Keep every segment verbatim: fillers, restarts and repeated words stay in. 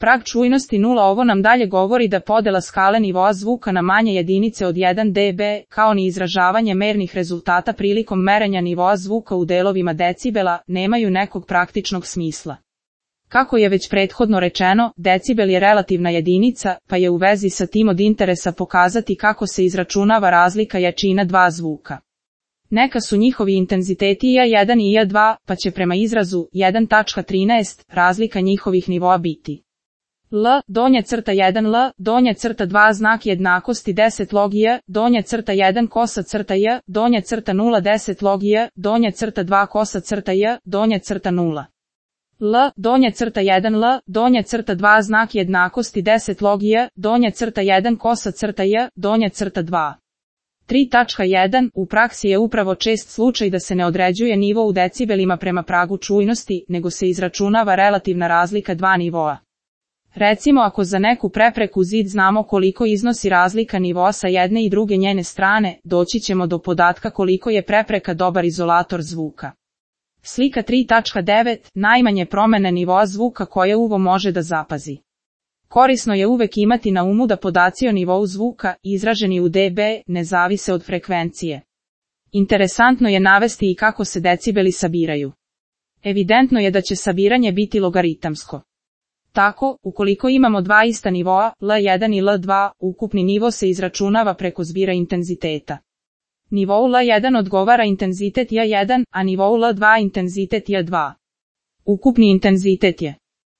Prag čujnosti nula. Ovo nam dalje govori da podela skale nivoa zvuka na manje jedinice od jedan decibel, kao ni izražavanje mernih rezultata prilikom merenja nivoa zvuka u delovima decibela, nemaju nekog praktičnog smisla. Kako je već prethodno rečeno, decibel je relativna jedinica, pa je u vezi sa tim od interesa pokazati kako se izračunava razlika jačina dva zvuka. Neka su njihovi intenziteti i A jedan i A dva, pa će prema izrazu jedan zarez trinaest razlika njihovih nivoa biti L, donja crta jedan L, donja crta dva znak jednakosti deset log J, donja crta jedan kosa crta J, donja crta nula deset log J, donja crta dva kosa crta J, donja crta nula. L, donja crta jedan L, donja crta dva znak jednakosti deset log J, donja crta jedan kosa crta J, donja crta dva. tri tačka jedan. U praksi je upravo čest slučaj da se ne određuje nivo u decibelima prema pragu čujnosti, nego se izračunava relativna razlika dva nivoa. Recimo ako za neku prepreku zid znamo koliko iznosi razlika nivoa sa jedne i druge njene strane, doći ćemo do podatka koliko je prepreka dobar izolator zvuka. Slika tri tačka devet. Najmanje promene nivoa zvuka koje uvo može da zapazi. Korisno je uvek imati na umu da podaci o nivou zvuka, izraženi u decibel, ne zavise od frekvencije. Interesantno je navesti i kako se decibeli sabiraju. Evidentno je da će sabiranje biti logaritamsko. Tako, ukoliko imamo dva ista nivoa, L jedan i L dva, ukupni nivo se izračunava preko zbira intenziteta. Nivou L jedan odgovara intenzitet J jedan, a nivou L dva intenzitet J dva. Ukupni intenzitet je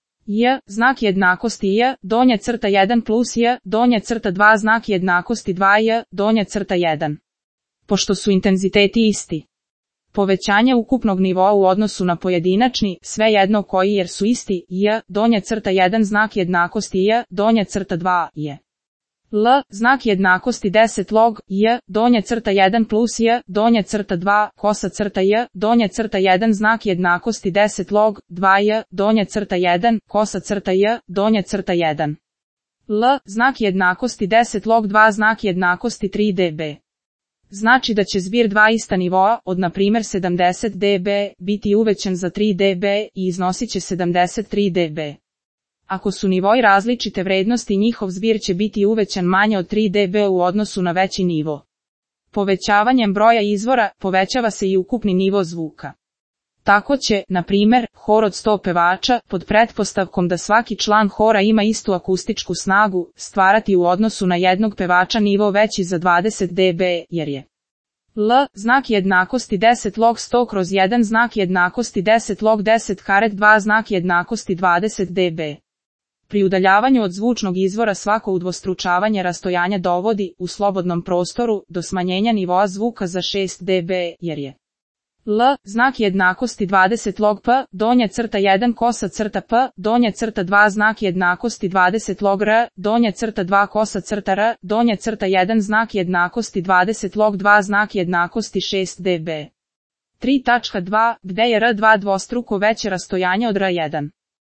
J, znak jednakosti J, donja crta jedan plus J, donja crta dva znak jednakosti dva J, donja crta jedan. Pošto su intenziteti isti, povećanje ukupnog nivoa u odnosu na pojedinačni, svejedno koji jer su isti, J, donja crta jedan znak jednakosti J, donja crta dva je L, znak jednakosti deset log J, donja crta jedan plus J, donja crta dva, kosa crta J, donja crta jedan znak jednakosti deset log dva J, donja crta jedan, kosa crta J, donja crta jedan. L, znak jednakosti deset log dva znak jednakosti tri decibela. Znači da će zbir dva ista nivoa, od na primjer sedamdeset decibela, biti uvećan za tri decibela i iznosit će sedamdeset tri decibela. Ako su nivoi različite vrednosti, njihov zbir će biti uvećan manje od tri decibela u odnosu na veći nivo. Povećavanjem broja izvora, povećava se i ukupni nivo zvuka. Tako će, na primjer, hor od sto pevača, pod pretpostavkom da svaki član hora ima istu akustičku snagu, stvarati u odnosu na jednog pevača nivo veći za dvadeset decibela, jer je L, znak jednakosti deset log sto kroz jedan znak jednakosti deset log deset karet dva znak jednakosti dvadeset decibela. Pri udaljavanju od zvučnog izvora svako udvostručavanje rastojanja dovodi, u slobodnom prostoru, do smanjenja nivoa zvuka za šest decibela, jer je L, znak jednakosti dvadeset log P, donja crta jedan kosa crta P, donja crta dva znak jednakosti dvadeset log R, donja crta dva kosa crta R, donja crta jedan znak jednakosti dvadeset log dva znak jednakosti šest decibela. tri tačka dva. Gde je R dva dvostruko veće rastojanje od R jedan.